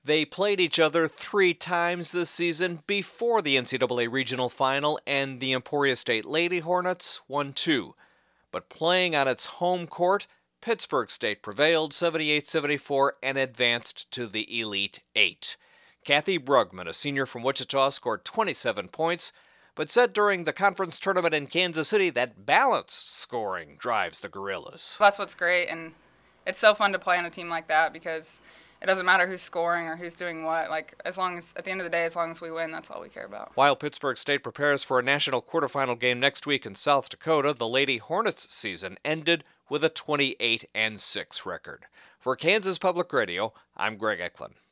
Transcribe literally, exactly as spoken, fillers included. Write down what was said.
They played each other three times this season before the N C double A Regional Final, and the Emporia State Lady Hornets won two. But playing on its home court, Pittsburg State prevailed seventy-eight seventy-four and advanced to the Elite Eight. Kathy Brugman, a senior from Wichita, scored twenty-seven points, but said during the conference tournament in Kansas City that balanced scoring drives the Gorillas. That's what's great, and it's so fun to play on a team like that because it doesn't matter who's scoring or who's doing what. Like, as long as, at the end of the day, as long as we win, that's all we care about. While Pittsburg State prepares for a national quarterfinal game next week in South Dakota, the Lady Hornets season ended with a twenty-eight and six record. For Kansas Public Radio, I'm Greg Eklund.